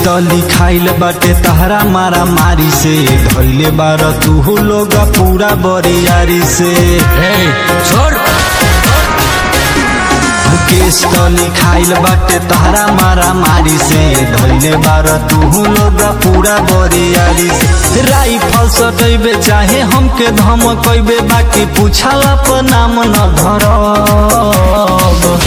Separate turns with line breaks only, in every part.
तो लिखाइल बाटे तहरा मारा मारी से धैले बार तू लोग पूरा बरियारी से
छोड़
केस तो लिखाइल बाटे तहरा मारा मारी से धैले बार तू लोग पूरा बरियारी से राइफल सटैबे चाहे हमके धमकैबे बाकी पूछला पर नाम न धरब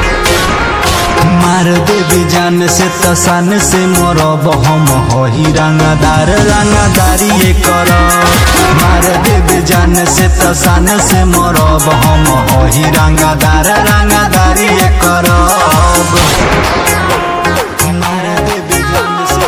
मार देबे जान से तसान से मरब हम हही रंगदार रंगदारी कर मार देबे जान से तसान से मरब हम हही रंगदार रंगदारी कर मार देबे जान से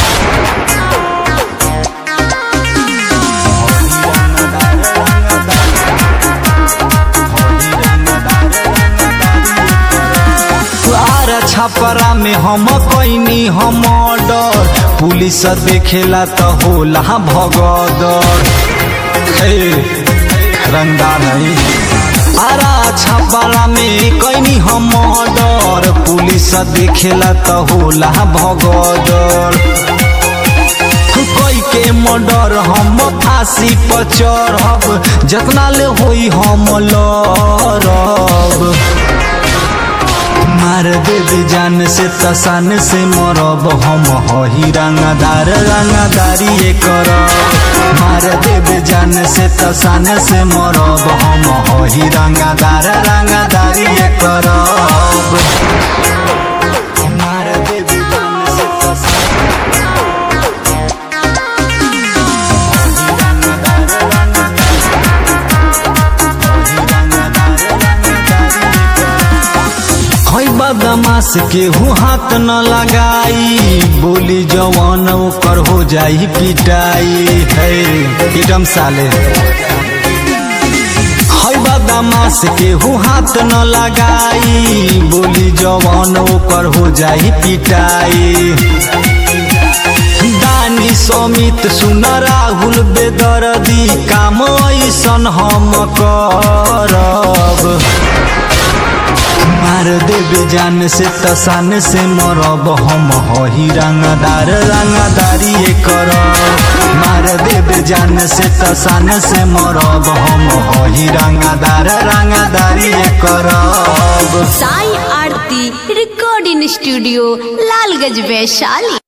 छपरा में हम कैनी हम डर पुलिस देखेला तो होला भगदर रंगदार नहीं आरा छपरा में कैनी हम डर पुलिस देखेला तो होला भगदर कोई के मर्डर हम फांसी पर चढ़ब जतना ले होई हम लड़ब मार देबे जान से तसान से मरब हम हही रंगदार रंगदारी कर मार देबे जान से तसान से मरब हम हही रंगदार रंगदारी कर मार देबे जान से तसान बदमाश केहू हाथ न लगाई बोली जवान ओकर हो जाई पिटाई एकदम साले है बदमाश केहू हाथ न लगाई बोली जवान ओकर हो जाई पिटाई दानी समित सुन राहुल बेदर्दी काम ऐसन हम करब मार देबे जान से तसान से मरब हम हही रंगदार रंगदारी कर मार देबे जान से तसान से मरब हम हही रंगदार रंगदारी करब।
Sai Aarti recording studio Lalganj Vaishali.